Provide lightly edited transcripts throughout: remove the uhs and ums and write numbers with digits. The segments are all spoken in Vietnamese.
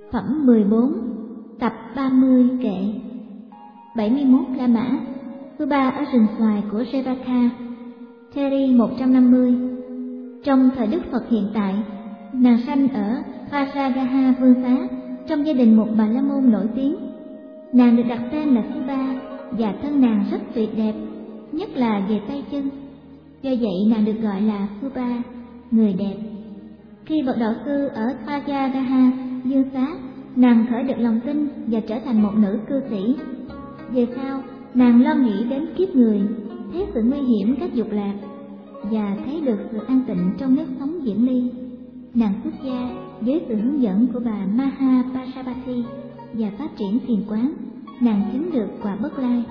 Phẩm 14, tập 30 kệ 71 La Mã, Phuba ở rừng xoài của Revaka, Theri 150. Trong thời Đức Phật hiện tại, nàng sanh ở Vajragaha Vương Xá, trong gia đình một bà la môn nổi tiếng. Nàng được đặt tên là Phuba và thân nàng rất tuyệt đẹp, nhất là về tay chân. Do vậy nàng được gọi là Phuba, người đẹp. Khi bậc đạo sư ở Vajragaha Vương Xá, nàng khởi được lòng tin và trở thành một nữ cư sĩ. Về sau, nàng lo nghĩ đến kiếp người, thấy sự nguy hiểm các dục lạc và thấy được sự an tịnh trong nếp sống diễn ly. Nàng xuất gia với sự hướng dẫn của bà Mahapajapati và phát triển thiền quán. Nàng chứng được quả Bất Lai.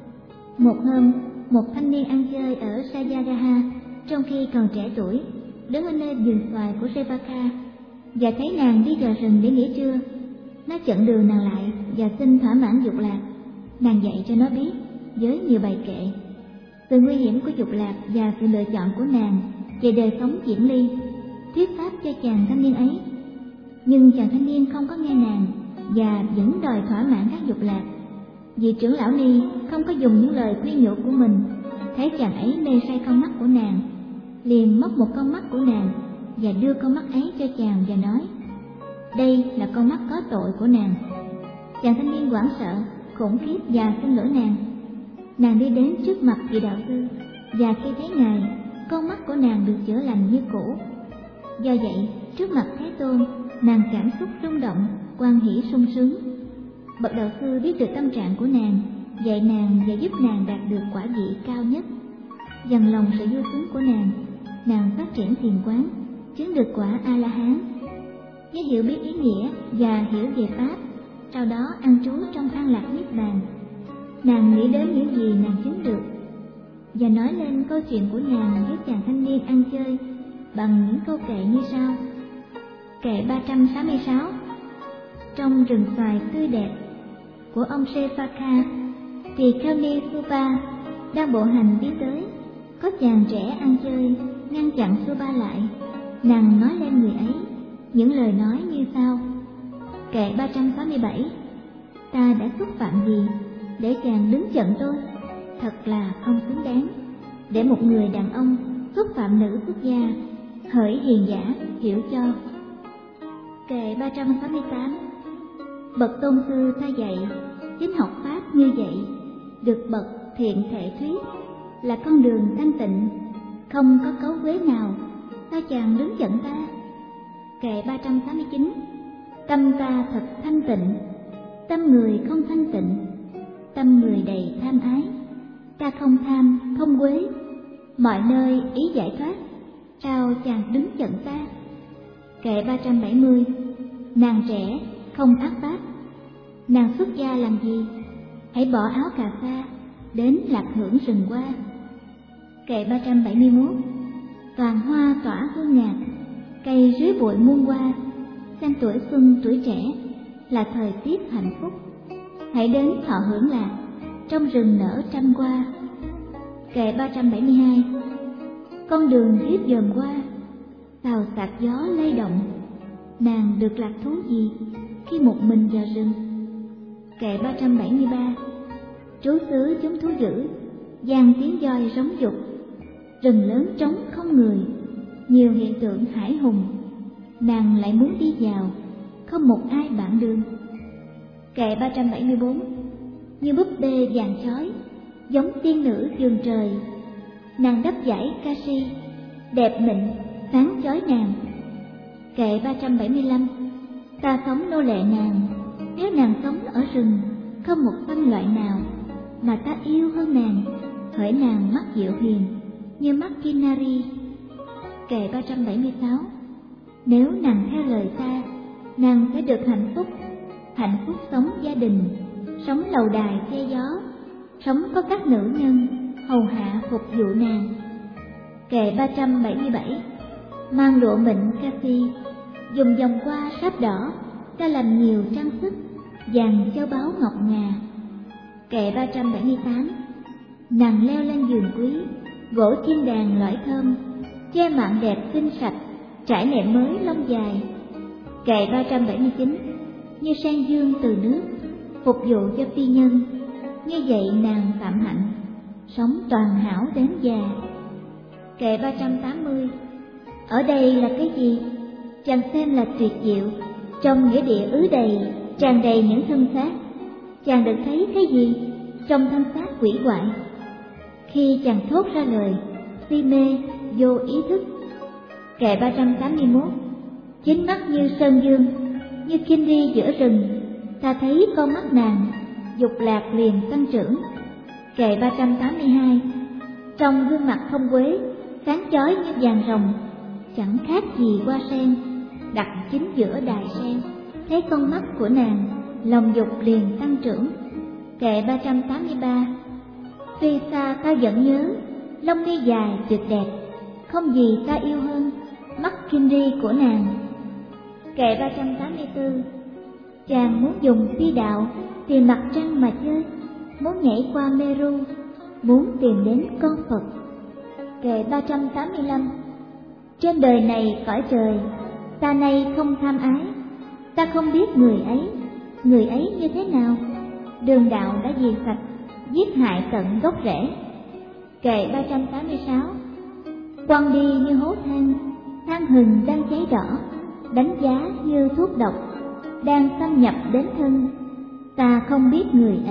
Một hôm, một thanh niên ăn chơi ở Sajagaha trong khi còn trẻ tuổi, đứng ở nơi vườn xoài của Revaka và thấy nàng đi vào rừng để nghỉ trưa. Nó chặn đường nàng lại và xin thỏa mãn dục lạc. Nàng dạy cho nó biết với nhiều bài kệ sự nguy hiểm của dục lạc và sự lựa chọn của nàng về đời sống diễn ly, thuyết pháp cho chàng thanh niên ấy. Nhưng chàng thanh niên không có nghe nàng và vẫn đòi thỏa mãn các dục lạc. Vị trưởng lão ni không có dùng những lời khuyên nhủ của mình, thấy chàng ấy mê say con mắt của nàng, liền móc một con mắt của nàng và đưa con mắt ấy cho chàng và nói: đây là con mắt có tội của nàng. Chàng thanh niên hoảng sợ, khủng khiếp và xin lỗi nàng. Nàng đi đến trước mặt vị đạo sư và khi thấy ngài, con mắt của nàng được chữa lành như cũ. Do vậy, trước mặt Thế Tôn, nàng cảm xúc rung động, hoan hỷ sung sướng. Bậc đạo sư biết được tâm trạng của nàng, dạy nàng và giúp nàng đạt được quả vị cao nhất. Dằn lòng sự vui sướng của nàng phát triển thiền quán, chứng được quả A La Hán. Với hiểu biết ý nghĩa và hiểu về pháp, sau đó an trú trong an lạc niết bàn. Nàng nghĩ đến những gì nàng chứng được và nói lên câu chuyện của nàng với chàng thanh niên ăn chơi bằng những câu kệ như sau. Kệ 366. Trong rừng xoài tươi đẹp của ông Revaka, thì Kauni Phuba đang bộ hành đi tới. Có chàng trẻ ăn chơi ngăn chặn Phuba lại. Nàng nói lên người ấy những lời nói như sau. Kệ 367. Ta đã xúc phạm gì để chàng đứng giận tôi? Thật là không xứng đáng để một người đàn ông xúc phạm nữ xuất gia. Hỡi hiền giả, hiểu cho. Kệ 368. Bậc tôn sư ta dạy chính học pháp như vậy, được bậc thiện thể thuyết, là con đường thanh tịnh, không có cấu quế nào. Sao chàng đứng giận ta? Kệ 389. Tâm ta thật thanh tịnh, tâm người không thanh tịnh, tâm người đầy tham ái. Ta không tham, không quế, mọi nơi ý giải thoát. Sao chàng đứng giận ta? Kệ 370. Nàng trẻ không ác pháp, nàng xuất gia làm gì? Hãy bỏ áo cà sa đến lạc hưởng rừng hoa. Kệ 371. Toàn hoa tỏa hương ngạt, cây dưới bụi muôn hoa. Xem tuổi xuân tuổi trẻ là thời tiết hạnh phúc. Hãy đến thọ hưởng lạc, trong rừng nở trăm hoa. Kệ 372. Con đường hiếp dòm qua, xào xạc gió lay động. Nàng được lạc thú gì khi một mình vào rừng? Kệ 373. Trú xứ chúng thú dữ, giang tiếng voi rống dục. Rừng lớn trống không người, nhiều hiện tượng hải hùng. Nàng lại muốn đi vào, không một ai bạn đường. Kệ 374. Như búp bê vàng chói, giống tiên nữ vườn trời. Nàng đắp dải Kashi, đẹp mịn, sáng chói nàng. Kệ 375. Ta sống nô lệ nàng, nếu nàng sống ở rừng, không một phân loại nào mà ta yêu hơn nàng. Hỡi nàng mắt dịu hiền, như mắt Kinari. Kệ 376. Nếu nàng theo lời ta, nàng sẽ được hạnh phúc sống gia đình, sống lầu đài che gió, sống có các nữ nhân hầu hạ phục vụ nàng. Kệ 377. Mang lụa mịn Kasi, dùng vòng hoa sáp đỏ, ta làm nhiều trang sức, vàng châu báu ngọc ngà. Kệ 378. Nàng leo lên giường quý, gỗ chim đàn lõi thơm, che mạn đẹp xinh sạch, trải nệm mới lông dài. Kệ 379. như sang dương từ nước, phục vụ cho phi nhân. Như vậy nàng Phạm Hạnh sống toàn hảo đến già. Kệ 380. Ở đây là cái gì? Chàng xem là tuyệt diệu. Trong nghĩa địa ứ đầy, tràn đầy những thân xác. Chàng được thấy cái gì? Trong thân xác quỷ quại. Khi chàng thốt ra lời, si mê, vô ý thức. Kệ 381. Chính mắt như sơn dương, như kim ri giữa rừng, ta thấy con mắt nàng, dục lạc liền tăng trưởng. Kệ 382. Trong gương mặt không quế, sáng chói như vàng rồng, chẳng khác gì hoa sen, đặt chính giữa đài sen. Thấy con mắt của nàng, lòng dục liền tăng trưởng. Kệ 383. Tuy xa ta vẫn nhớ, lông mi dài tuyệt đẹp, không gì ta yêu hơn mắt kim ri của nàng. Kệ 384. Chàng muốn dùng phi đạo tìm mặt trăng mà chơi, muốn nhảy qua Meru, muốn tìm đến con Phật. Kệ 385. Trên đời này cõi trời, ta nay không tham ái, ta không biết người ấy như thế nào. Đường đạo đã diệt sạch, giết hại tận gốc rễ. Kệ 386. Quăng đi như hố than, than hừng đang cháy đỏ, đánh giá như thuốc độc, đang xâm nhập đến thân. Ta không biết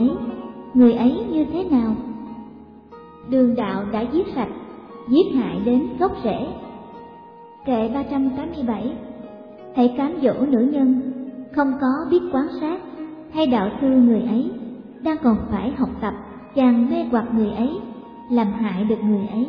người ấy như thế nào. Đường đạo đã giết sạch, giết hại đến gốc rễ. Kệ 387. Hãy cám dỗ nữ nhân, không có biết quán sát, hay đạo sư người ấy, đang còn phải học tập, chàng mê hoặc người ấy, làm hại được người ấy.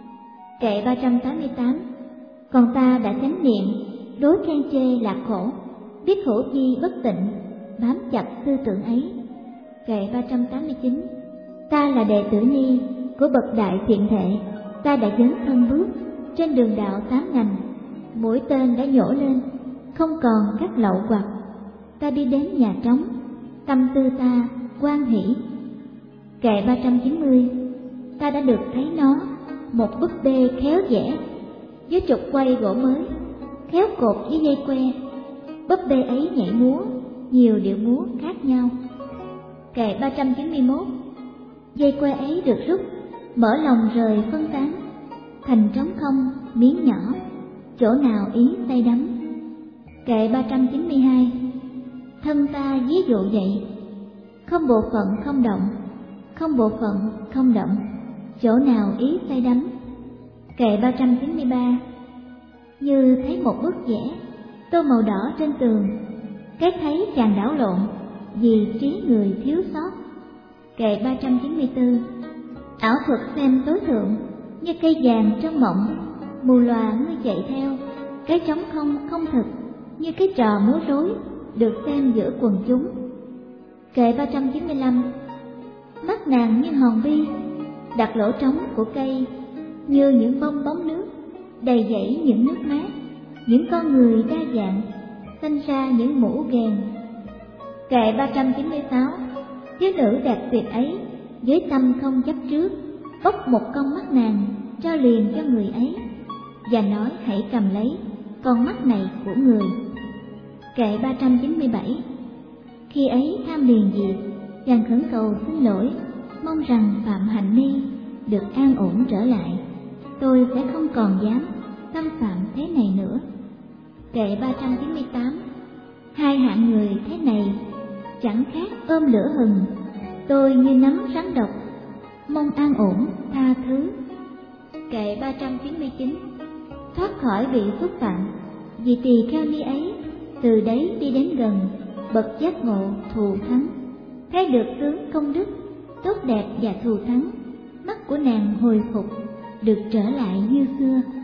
Kệ 388. Còn ta đã chánh niệm, đối khen chê lạc khổ, biết khổ chi bất tịnh, bám chặt tư tưởng ấy. Kệ 389. Ta là đệ tử ni của bậc đại thiện thệ, ta đã dấn thân bước trên đường đạo 8 ngành, mũi tên đã nhổ lên, không còn các lậu hoặc. Ta đi đến nhà trống, tâm tư ta hoan hỷ. Kệ 390. Ta đã được thấy nó, một búp bê khéo vẽ, với trục quay gỗ mới, khéo cột với dây que. Búp bê ấy nhảy múa, nhiều điệu múa khác nhau. Kệ 391. Dây que ấy được rút, mở lòng rời phân tán, thành trống không, miếng nhỏ, chỗ nào ý say đắm. Kệ 392. Thân ta ví dụ vậy, không bộ phận không động, không bộ phận không động, chỗ nào ý say đắm. Kệ 393. Như thấy một bức vẽ, tô màu đỏ trên tường, cái thấy chàng đảo lộn, vì trí người thiếu sót. Kệ 394. Ảo thuật xem tối thượng, như cây vàng trong mộng, mù lòa ngươi chạy theo, cái trống không không thực, như cái trò múa rối, được xem giữa quần chúng. Kệ 395. Mắt nàng như hòn bi, đặt lỗ trống của cây, như những bong bóng nước, đầy dẫy những nước mát, những con người đa dạng, sinh ra những mũ ghèn. Kệ 396. Thiếu nữ đẹp tuyệt ấy, với tâm không chấp trước, bốc một con mắt nàng, trao liền cho người ấy, và nói hãy cầm lấy con mắt này của người. Kệ 397. Khi ấy tham liền diệt, chàng khẩn cầu xin lỗi, mong rằng Phạm Hạnh Ni được an ổn trở lại, tôi sẽ không còn dám xâm phạm thế này nữa. Kệ 398. Hai hạng người thế này chẳng khác ôm lửa hừng, tôi như nắm rắn độc, mong an ổn tha thứ. Kệ 399. Thoát khỏi bị xúc phạm, vì tỳ kheo ni ấy, từ đấy đi đến gần, bậc giác ngộ thù thắng, thấy được tướng công đức, tốt đẹp và thù thắng, mắt của nàng hồi phục, được trở lại như xưa.